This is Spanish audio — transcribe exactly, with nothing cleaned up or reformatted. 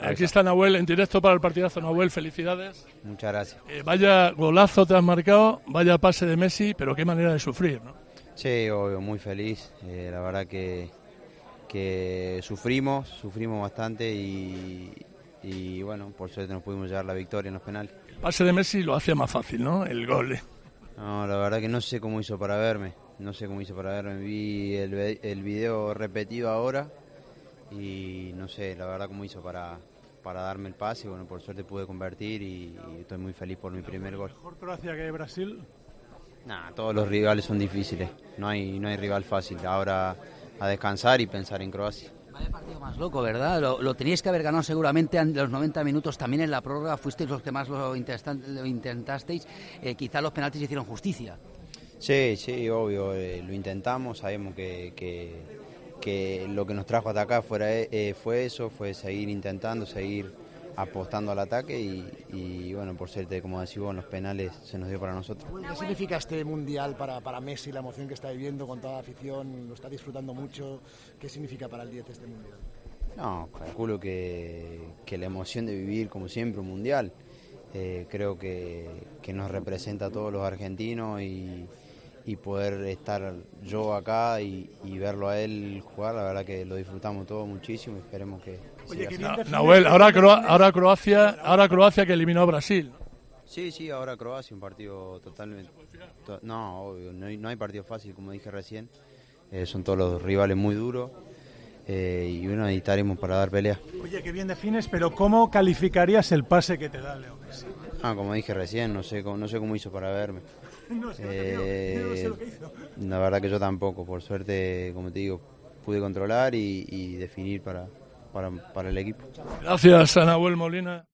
Aquí está Nahuel en directo para el partidazo. Nahuel, felicidades. Muchas gracias. Eh, vaya golazo te has marcado, vaya pase de Messi, pero qué manera de sufrir, ¿no? Sí, obvio, muy feliz. Eh, la verdad que, que sufrimos, sufrimos bastante y, y bueno, por suerte nos pudimos llevar la victoria en los penales. El pase de Messi lo hacía más fácil, ¿no? El gol. No, la verdad que no sé cómo hizo para verme, no sé cómo hizo para verme. Vi el, el video repetido ahora y no sé, la verdad cómo hizo para... para darme el pase, y bueno, por suerte pude convertir y, y estoy muy feliz por mi primer gol. ¿Mejor Croacia que Brasil? Nah, todos los rivales son difíciles, no hay, no hay rival fácil. Ahora a descansar y pensar en Croacia. Vaya partido más loco, ¿verdad? Lo, lo teníais que haber ganado seguramente en los noventa minutos, también en la prórroga fuisteis los que más lo, lo intentasteis, eh, quizá los penaltis hicieron justicia. Sí, sí, obvio, eh, lo intentamos, sabemos que... que que lo que nos trajo hasta acá fuera, eh, fue eso, fue seguir intentando, seguir apostando al ataque y, y bueno, por suerte, como decís vos, en los penales se nos dio para nosotros. ¿Qué significa este Mundial para, para Messi, la emoción que está viviendo con toda la afición, lo está disfrutando mucho? ¿Qué significa para el diez este Mundial? No, calculo que, que la emoción de vivir, como siempre, un Mundial, eh, creo que, que nos representa a todos los argentinos y y poder estar yo acá y, y verlo a él jugar, la verdad que lo disfrutamos todos muchísimo y esperemos que, que Oye, siga así. Nahuel, ahora, Cro ahora Croacia ahora Croacia que eliminó a Brasil. Sí, sí, ahora Croacia, un partido totalmente... To no, obvio, no hay, no hay partido fácil, como dije recién, eh, son todos los rivales muy duros eh, y bueno, ahí estaremos para dar pelea. Oye, qué bien defines, pero ¿cómo calificarías el pase que te da Leo Messi? Ah, como dije recién, no sé, no sé cómo hizo para verme. No sé, eh, no sé lo que hizo. La verdad que yo tampoco, por suerte, como te digo, pude controlar y, y definir para, para, para el equipo. Gracias a Nahuel Molina.